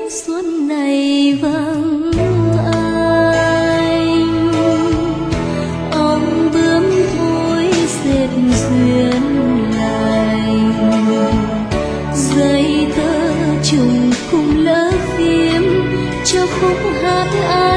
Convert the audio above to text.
xuân này vắng anh. Ông bướm thôi dệt duyên lành, dây thơ trùng cùng lỡ phím cho khúc hát ai